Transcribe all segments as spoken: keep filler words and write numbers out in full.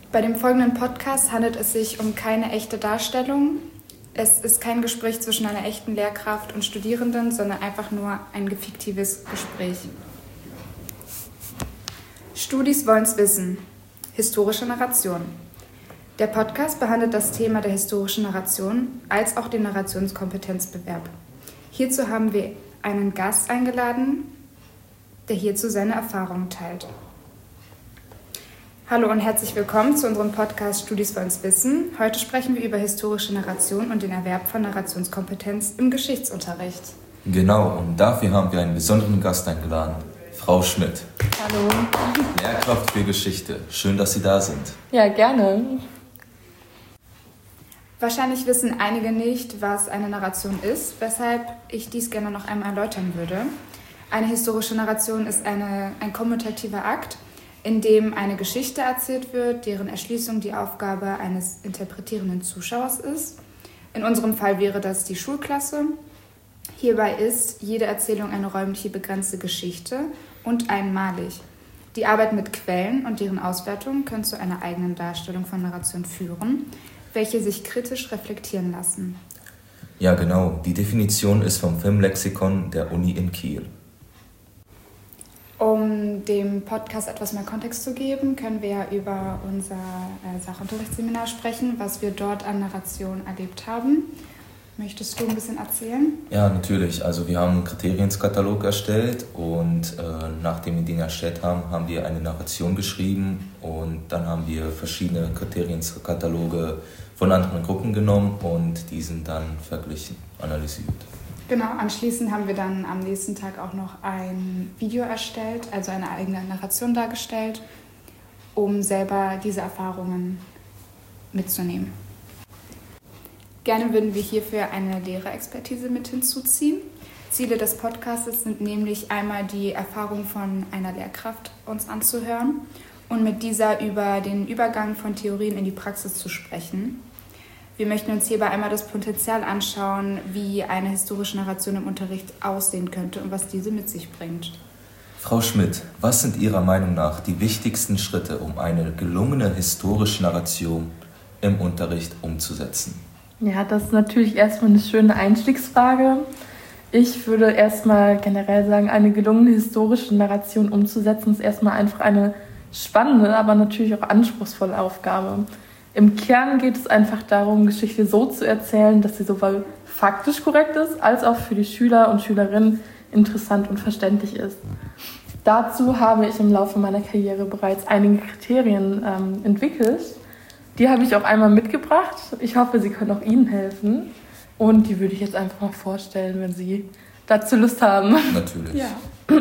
Bei dem folgenden Podcast handelt es sich um keine echte Darstellung. Es ist kein Gespräch zwischen einer echten Lehrkraft und Studierenden, sondern einfach nur ein fiktives Gespräch. Studis wollen's wissen. Historische Narration. Der Podcast behandelt das Thema der historischen Narration als auch den Narrationskompetenzbewerb. Hierzu haben wir einen Gast eingeladen, der hierzu seine Erfahrungen teilt. Hallo und herzlich willkommen zu unserem Podcast Studis wollen's wissen. Heute sprechen wir über historische Narration und den Erwerb von Narrationskompetenz im Geschichtsunterricht. Genau, und dafür haben wir einen besonderen Gast eingeladen, Frau Schmidt. Hallo. Lehrkraft für Geschichte. Schön, dass Sie da sind. Ja, gerne. Wahrscheinlich wissen einige nicht, was eine Narration ist, weshalb ich dies gerne noch einmal erläutern würde. Eine historische Narration ist eine, ein kommutativer Akt, in dem eine Geschichte erzählt wird, deren Erschließung die Aufgabe eines interpretierenden Zuschauers ist. In unserem Fall wäre das die Schulklasse. Hierbei ist jede Erzählung eine räumliche begrenzte Geschichte und einmalig. Die Arbeit mit Quellen und deren Auswertung können zu einer eigenen Darstellung von Narration führen, welche sich kritisch reflektieren lassen. Ja, genau. Die Definition ist vom Filmlexikon der Uni in Kiel. Um dem Podcast etwas mehr Kontext zu geben, können wir ja über unser äh, Sachunterrichtsseminar sprechen, was wir dort an Narration erlebt haben. Möchtest du ein bisschen erzählen? Ja, natürlich. Also wir haben einen Kriterienskatalog erstellt und äh, nachdem wir den erstellt haben, haben wir eine Narration geschrieben und dann haben wir verschiedene Kriterienskataloge von anderen Gruppen genommen und diesen dann verglichen, analysiert. Genau, anschließend haben wir dann am nächsten Tag auch noch ein Video erstellt, also eine eigene Narration dargestellt, um selber diese Erfahrungen mitzunehmen. Gerne würden wir hierfür eine Lehrerexpertise mit hinzuziehen. Ziele des Podcasts sind nämlich einmal die Erfahrung von einer Lehrkraft uns anzuhören und mit dieser über den Übergang von Theorien in die Praxis zu sprechen. Wir möchten uns hierbei einmal das Potenzial anschauen, wie eine historische Narration im Unterricht aussehen könnte und was diese mit sich bringt. Frau Schmidt, was sind Ihrer Meinung nach die wichtigsten Schritte, um eine gelungene historische Narration im Unterricht umzusetzen? Ja, das ist natürlich erstmal eine schöne Einstiegsfrage. Ich würde erstmal generell sagen, eine gelungene historische Narration umzusetzen, ist erstmal einfach eine spannende, aber natürlich auch anspruchsvolle Aufgabe. Im Kern geht es einfach darum, Geschichte so zu erzählen, dass sie sowohl faktisch korrekt ist, als auch für die Schüler und Schülerinnen interessant und verständlich ist. Dazu habe ich im Laufe meiner Karriere bereits einige Kriterien ähm, entwickelt. Die habe ich auch einmal mitgebracht. Ich hoffe, sie können auch Ihnen helfen. Und die würde ich jetzt einfach mal vorstellen, wenn Sie dazu Lust haben. Natürlich. Ja,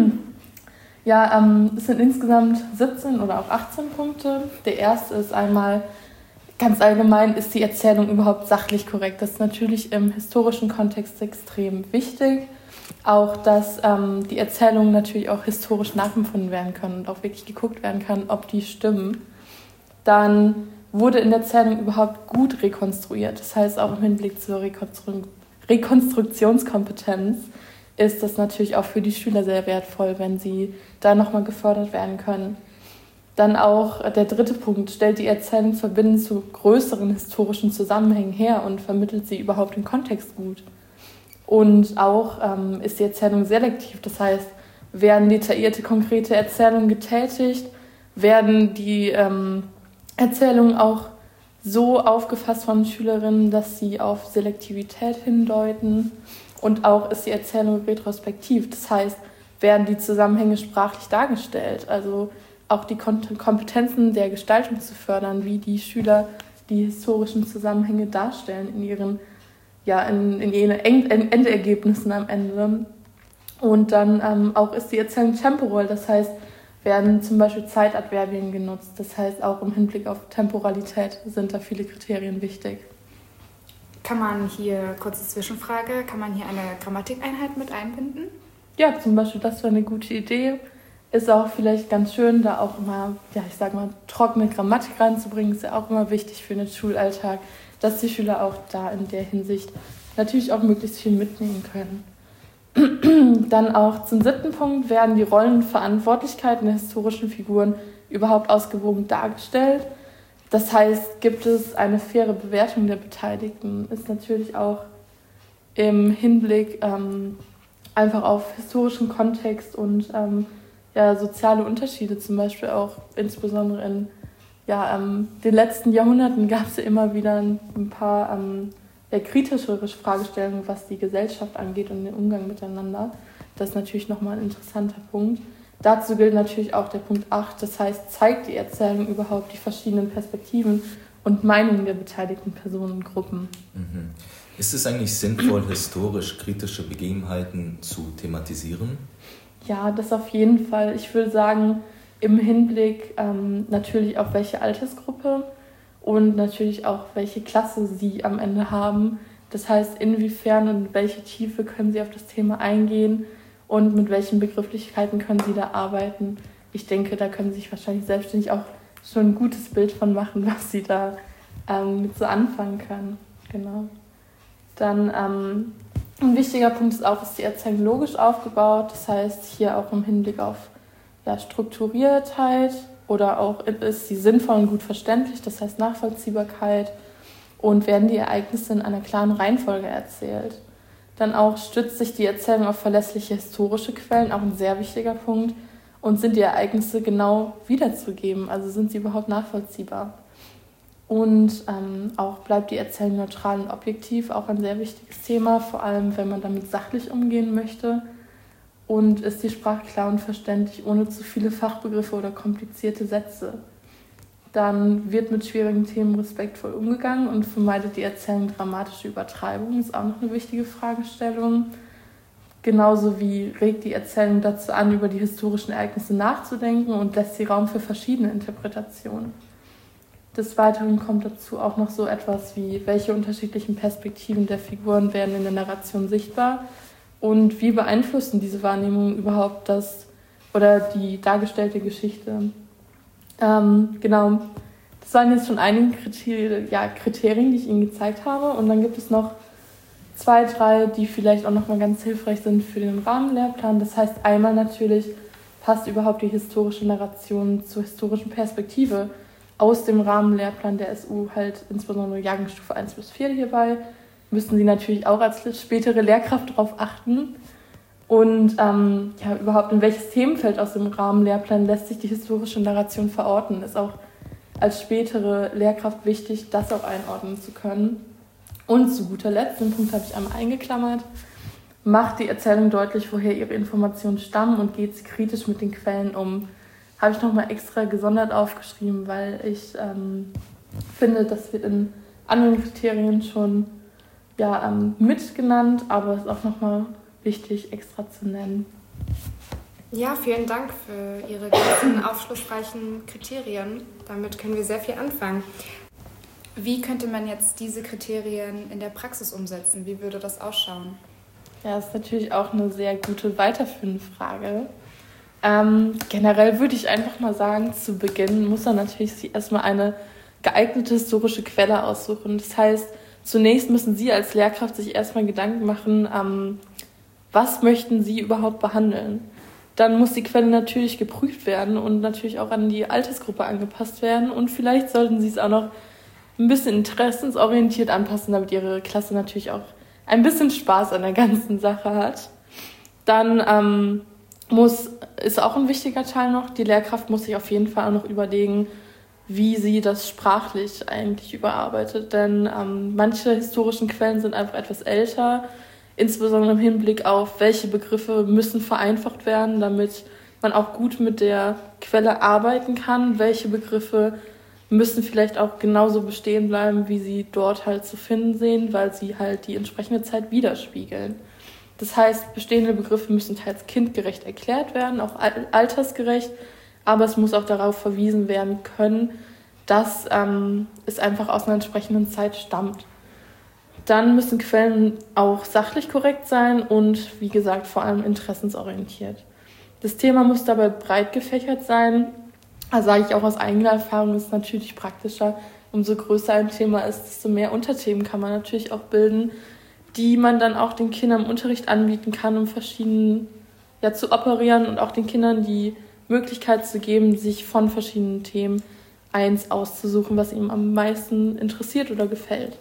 ja ähm, es sind insgesamt siebzehn oder auch achtzehn Punkte. Der erste ist einmal, ganz allgemein, ist die Erzählung überhaupt sachlich korrekt? Das ist natürlich im historischen Kontext extrem wichtig. Auch, dass ähm, die Erzählungen natürlich auch historisch nachempfunden werden können und auch wirklich geguckt werden kann, ob die stimmen. Dann wurde in der Erzählung überhaupt gut rekonstruiert. Das heißt, auch im Hinblick zur Rekonstru- Rekonstruktionskompetenz ist das natürlich auch für die Schüler sehr wertvoll, wenn sie da nochmal gefördert werden können. Dann auch der dritte Punkt, stellt die Erzählung verbindend zu größeren historischen Zusammenhängen her und vermittelt sie überhaupt den Kontext gut. Und auch ähm, ist die Erzählung selektiv, das heißt, werden detaillierte, konkrete Erzählungen getätigt, werden die ähm, Erzählungen auch so aufgefasst von Schülerinnen, dass sie auf Selektivität hindeuten, und auch ist die Erzählung retrospektiv, das heißt, werden die Zusammenhänge sprachlich dargestellt, also auch die Kompetenzen der Gestaltung zu fördern, wie die Schüler die historischen Zusammenhänge darstellen in ihren, ja, in, in ihren Endergebnissen am Ende. Und dann ähm, auch ist die Erzählung temporal, das heißt, werden zum Beispiel Zeitadverbien genutzt. Das heißt, auch im Hinblick auf Temporalität sind da viele Kriterien wichtig. Kann man hier, kurze Zwischenfrage, kann man hier eine Grammatikeinheit mit einbinden? Ja, zum Beispiel, das wäre eine gute Idee. Ist auch vielleicht ganz schön, da auch immer, ja, ich sag mal, trockene Grammatik reinzubringen. Ist ja auch immer wichtig für den Schulalltag, dass die Schüler auch da in der Hinsicht natürlich auch möglichst viel mitnehmen können. Dann auch zum siebten Punkt werden die Rollen und Verantwortlichkeiten der historischen Figuren überhaupt ausgewogen dargestellt. Das heißt, gibt es eine faire Bewertung der Beteiligten, ist natürlich auch im Hinblick ähm, einfach auf historischen Kontext und ähm, ja, soziale Unterschiede, zum Beispiel auch insbesondere in ja, ähm, den letzten Jahrhunderten gab es ja immer wieder ein, ein paar ähm, ja, kritischere Fragestellungen, was die Gesellschaft angeht und den Umgang miteinander. Das ist natürlich nochmal ein interessanter Punkt. Dazu gilt natürlich auch der Punkt acht, das heißt, zeigt die Erzählung überhaupt die verschiedenen Perspektiven und Meinungen der beteiligten Personengruppen. Mhm. Ist es eigentlich sinnvoll, historisch kritische Begebenheiten zu thematisieren? Ja, das auf jeden Fall. Ich würde sagen, im Hinblick ähm, natürlich auf welche Altersgruppe und natürlich auch welche Klasse sie am Ende haben. Das heißt, inwiefern und welche Tiefe können sie auf das Thema eingehen und mit welchen Begrifflichkeiten können sie da arbeiten. Ich denke, da können sie sich wahrscheinlich selbstständig auch schon ein gutes Bild von machen, was sie da ähm, mit so anfangen können. Genau. Dann ähm, ein wichtiger Punkt ist auch, ist die Erzählung logisch aufgebaut. Das heißt, hier auch im Hinblick auf ja, Strukturiertheit oder auch ist sie sinnvoll und gut verständlich, das heißt Nachvollziehbarkeit, und werden die Ereignisse in einer klaren Reihenfolge erzählt. Dann auch stützt sich die Erzählung auf verlässliche historische Quellen, auch ein sehr wichtiger Punkt, und sind die Ereignisse genau wiederzugeben, also sind sie überhaupt nachvollziehbar. Und ähm, auch bleibt die Erzählung neutral und objektiv, auch ein sehr wichtiges Thema, vor allem wenn man damit sachlich umgehen möchte. Und ist die Sprache klar und verständlich, ohne zu viele Fachbegriffe oder komplizierte Sätze. Dann wird mit schwierigen Themen respektvoll umgegangen und vermeidet die Erzählung dramatische Übertreibung, ist auch noch eine wichtige Fragestellung. Genauso wie regt die Erzählung dazu an, über die historischen Ereignisse nachzudenken und lässt sie Raum für verschiedene Interpretationen. Des Weiteren kommt dazu auch noch so etwas wie, welche unterschiedlichen Perspektiven der Figuren werden in der Narration sichtbar und wie beeinflussen diese Wahrnehmungen überhaupt das oder die dargestellte Geschichte. Ähm, genau, das waren jetzt schon einige Kriterien, ja, Kriterien, die ich Ihnen gezeigt habe, und dann gibt es noch zwei, drei, die vielleicht auch nochmal ganz hilfreich sind für den Rahmenlehrplan. Das heißt einmal natürlich, passt überhaupt die historische Narration zur historischen Perspektive aus dem Rahmenlehrplan der S U, halt insbesondere Jahrgangsstufe eins bis vier hierbei, müssen Sie natürlich auch als spätere Lehrkraft darauf achten. Und ähm, ja, überhaupt in welches Themenfeld aus dem Rahmenlehrplan lässt sich die historische Narration verorten, ist auch als spätere Lehrkraft wichtig, das auch einordnen zu können. Und zu guter Letzt, den Punkt habe ich einmal eingeklammert, macht die Erzählung deutlich, woher ihre Informationen stammen und geht sie kritisch mit den Quellen um. Habe ich nochmal extra gesondert aufgeschrieben, weil ich ähm, finde, das wird in anderen Kriterien schon ja, ähm, mitgenannt, aber es ist auch nochmal wichtig, extra zu nennen. Ja, vielen Dank für Ihre ganzen aufschlussreichen Kriterien. Damit können wir sehr viel anfangen. Wie könnte man jetzt diese Kriterien in der Praxis umsetzen? Wie würde das ausschauen? Ja, das ist natürlich auch eine sehr gute weiterführende Frage. Ähm, generell würde ich einfach mal sagen, zu Beginn muss man natürlich erstmal eine geeignete historische Quelle aussuchen. Das heißt, zunächst müssen Sie als Lehrkraft sich erstmal Gedanken machen, ähm, was möchten Sie überhaupt behandeln? Dann muss die Quelle natürlich geprüft werden und natürlich auch an die Altersgruppe angepasst werden. Und vielleicht sollten Sie es auch noch ein bisschen interessensorientiert anpassen, damit Ihre Klasse natürlich auch ein bisschen Spaß an der ganzen Sache hat. Dann ähm, muss, ist auch ein wichtiger Teil noch, die Lehrkraft muss sich auf jeden Fall auch noch überlegen, wie sie das sprachlich eigentlich überarbeitet. Denn ähm, manche historischen Quellen sind einfach etwas älter, insbesondere im Hinblick auf, welche Begriffe müssen vereinfacht werden, damit man auch gut mit der Quelle arbeiten kann, welche Begriffe müssen vielleicht auch genauso bestehen bleiben, wie sie dort halt zu finden sind, weil sie halt die entsprechende Zeit widerspiegeln. Das heißt, bestehende Begriffe müssen teils kindgerecht erklärt werden, auch altersgerecht, aber es muss auch darauf verwiesen werden können, dass ähm, es einfach aus einer entsprechenden Zeit stammt. Dann müssen Quellen auch sachlich korrekt sein und, wie gesagt, vor allem interessensorientiert. Das Thema muss dabei breit gefächert sein. Also sage ich auch aus eigener Erfahrung, ist natürlich praktischer. Umso größer ein Thema ist, desto mehr Unterthemen kann man natürlich auch bilden, die man dann auch den Kindern im Unterricht anbieten kann, um verschieden ja, zu operieren und auch den Kindern die Möglichkeit zu geben, sich von verschiedenen Themen eins auszusuchen, was ihm am meisten interessiert oder gefällt.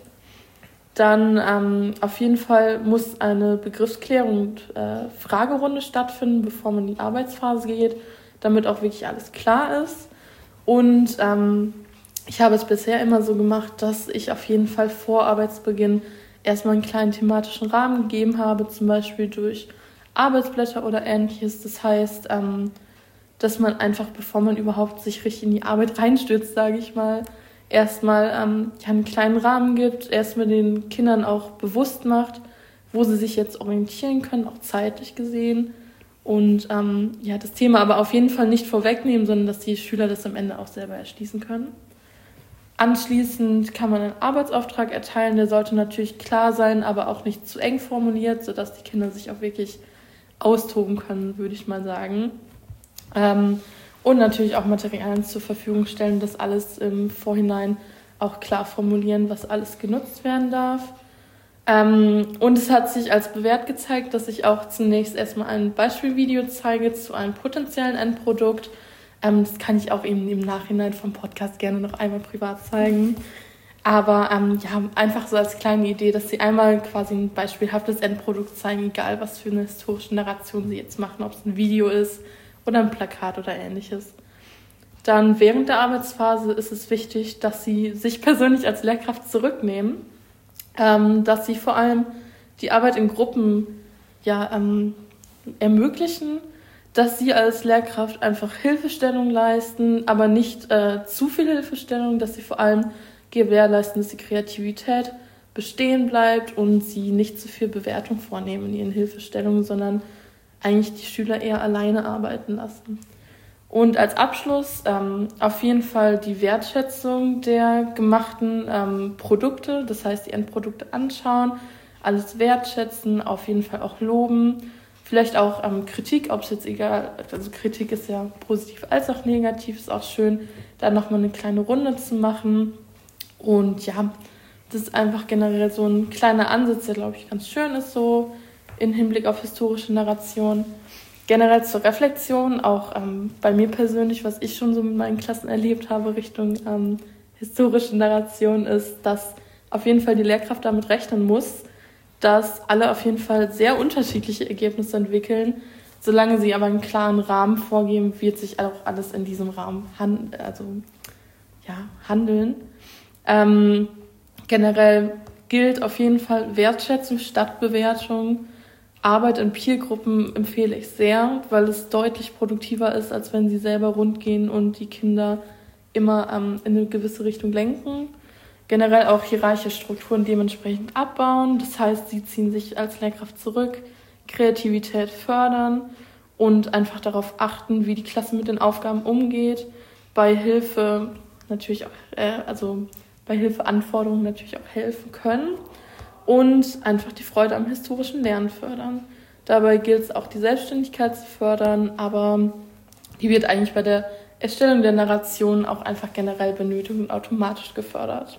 Dann ähm, auf jeden Fall muss eine Begriffsklärung und äh, Fragerunde stattfinden, bevor man in die Arbeitsphase geht, damit auch wirklich alles klar ist. Und ähm, ich habe es bisher immer so gemacht, dass ich auf jeden Fall vor Arbeitsbeginn erstmal einen kleinen thematischen Rahmen gegeben habe, zum Beispiel durch Arbeitsblätter oder Ähnliches. Das heißt, ähm, dass man einfach, bevor man überhaupt sich richtig in die Arbeit reinstürzt, sage ich mal, erstmal ähm, ja, einen kleinen Rahmen gibt, erstmal den Kindern auch bewusst macht, wo sie sich jetzt orientieren können, auch zeitlich gesehen. Und ähm, ja, das Thema aber auf jeden Fall nicht vorwegnehmen, sondern dass die Schüler das am Ende auch selber erschließen können. Anschließend kann man einen Arbeitsauftrag erteilen, der sollte natürlich klar sein, aber auch nicht zu eng formuliert, sodass die Kinder sich auch wirklich austoben können, würde ich mal sagen. Ähm, und natürlich auch Materialien zur Verfügung stellen, das alles im Vorhinein auch klar formulieren, was alles genutzt werden darf. Ähm, und es hat sich als bewährt gezeigt, dass ich auch zunächst erstmal ein Beispielvideo zeige zu einem potenziellen Endprodukt. Ähm, das kann ich auch eben im Nachhinein vom Podcast gerne noch einmal privat zeigen. Aber ähm, ja, einfach so als kleine Idee, dass sie einmal quasi ein beispielhaftes Endprodukt zeigen, egal was für eine historische Narration sie jetzt machen, ob es ein Video ist oder ein Plakat oder Ähnliches. Dann während der Arbeitsphase ist es wichtig, dass sie sich persönlich als Lehrkraft zurücknehmen, ähm, dass sie vor allem die Arbeit in Gruppen ja, ähm, ermöglichen, dass sie als Lehrkraft einfach Hilfestellung leisten, aber nicht äh, zu viel Hilfestellung, dass sie vor allem gewährleisten, dass die Kreativität bestehen bleibt und sie nicht zu viel Bewertung vornehmen in ihren Hilfestellungen, sondern eigentlich die Schüler eher alleine arbeiten lassen. Und als Abschluss ähm, auf jeden Fall die Wertschätzung der gemachten ähm, Produkte, das heißt die Endprodukte anschauen, alles wertschätzen, auf jeden Fall auch loben, vielleicht auch ähm, Kritik, ob es jetzt egal, also Kritik ist ja positiv als auch negativ, ist auch schön, da nochmal eine kleine Runde zu machen. Und ja, das ist einfach generell so ein kleiner Ansatz, der, glaube ich, ganz schön ist, so im Hinblick auf historische Narration. Generell zur Reflexion, auch ähm, bei mir persönlich, was ich schon so mit meinen Klassen erlebt habe Richtung ähm, historische Narration, ist, dass auf jeden Fall die Lehrkraft damit rechnen muss, dass alle auf jeden Fall sehr unterschiedliche Ergebnisse entwickeln. Solange sie aber einen klaren Rahmen vorgeben, wird sich auch alles in diesem Rahmen hand- also, ja, handeln. Ähm, generell gilt auf jeden Fall Wertschätzung statt Bewertung. Arbeit in Peergruppen empfehle ich sehr, weil es deutlich produktiver ist, als wenn sie selber rund gehen und die Kinder immer ähm, in eine gewisse Richtung lenken. Generell auch hierarchische Strukturen dementsprechend abbauen. Das heißt, sie ziehen sich als Lehrkraft zurück, Kreativität fördern und einfach darauf achten, wie die Klasse mit den Aufgaben umgeht. Bei Hilfe natürlich auch, äh, also bei Hilfeanforderungen natürlich auch helfen können. Und einfach die Freude am historischen Lernen fördern. Dabei gilt es auch, die Selbstständigkeit zu fördern, aber die wird eigentlich bei der Erstellung der Narration auch einfach generell benötigt und automatisch gefördert.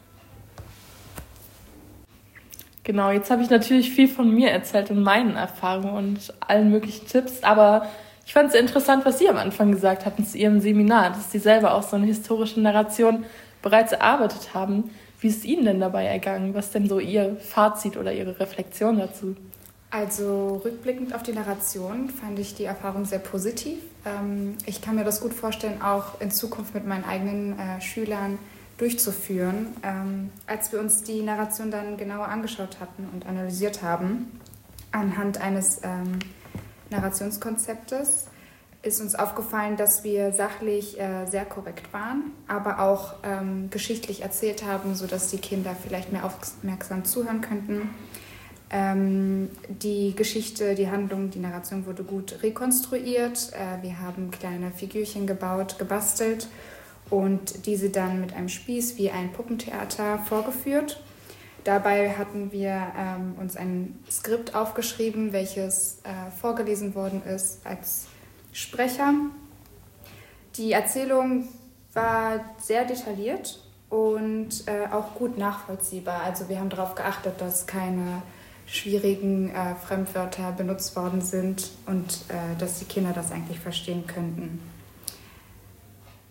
Genau, jetzt habe ich natürlich viel von mir erzählt und meinen Erfahrungen und allen möglichen Tipps, aber ich fand es sehr interessant, was Sie am Anfang gesagt hatten zu Ihrem Seminar, dass Sie selber auch so eine historische Narration bereits erarbeitet haben. Wie ist Ihnen denn dabei ergangen? Was ist denn so Ihr Fazit oder Ihre Reflexion dazu? Also rückblickend auf die Narration fand ich die Erfahrung sehr positiv. Ähm, ich kann mir das gut vorstellen, auch in Zukunft mit meinen eigenen äh, Schülern durchzuführen. Ähm, als wir uns die Narration dann genauer angeschaut hatten und analysiert haben, anhand eines ähm, Narrationskonzeptes, ist uns aufgefallen, dass wir sachlich äh, sehr korrekt waren, aber auch ähm, geschichtlich erzählt haben, sodass die Kinder vielleicht mehr aufmerksam zuhören könnten. Ähm, die Geschichte, die Handlung, die Narration wurde gut rekonstruiert. Äh, wir haben kleine Figürchen gebaut, gebastelt und diese dann mit einem Spieß wie ein Puppentheater vorgeführt. Dabei hatten wir ähm, uns ein Skript aufgeschrieben, welches äh, vorgelesen worden ist als Sprecher. Die Erzählung war sehr detailliert und äh, auch gut nachvollziehbar. Also wir haben darauf geachtet, dass keine schwierigen äh, Fremdwörter benutzt worden sind und äh, dass die Kinder das eigentlich verstehen könnten.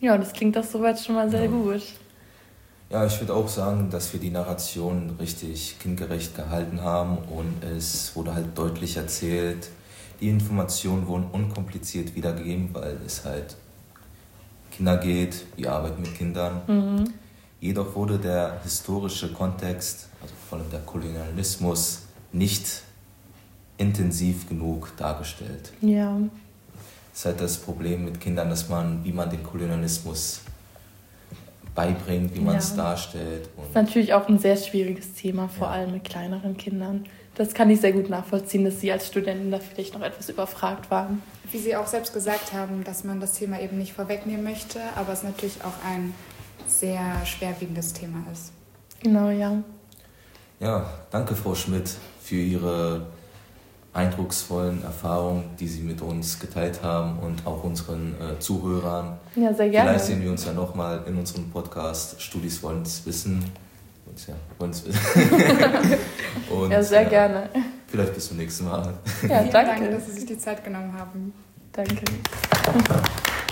Ja, das klingt doch soweit schon mal sehr ja. gut. Ja, ich würde auch sagen, dass wir die Narration richtig kindgerecht gehalten haben und es wurde halt deutlich erzählt. Die Informationen wurden unkompliziert wiedergegeben, weil es halt Kinder geht, wir arbeiten mit Kindern. Mhm. Jedoch wurde der historische Kontext, also vor allem der Kolonialismus, nicht intensiv genug dargestellt. Ja. Das ist halt das Problem mit Kindern, dass man, wie man den Kolonialismus beibringt, wie man ja. es darstellt. Und das ist natürlich auch ein sehr schwieriges Thema, vor ja. allem mit kleineren Kindern. Das kann ich sehr gut nachvollziehen, dass Sie als Studenten da vielleicht noch etwas überfragt waren. Wie Sie auch selbst gesagt haben, dass man das Thema eben nicht vorwegnehmen möchte, aber es natürlich auch ein sehr schwerwiegendes Thema ist. Genau, ja. Ja, danke Frau Schmidt für Ihre eindrucksvollen Erfahrungen, die Sie mit uns geteilt haben und auch unseren äh, Zuhörern. Ja, sehr gerne. Vielleicht sehen wir uns ja nochmal in unserem Podcast Studis wollen es wissen. Ja, wollen's wissen. und, ja, sehr äh, gerne. Vielleicht bis zum nächsten Mal. Ja, danke. Danke, dass Sie sich die Zeit genommen haben. Danke.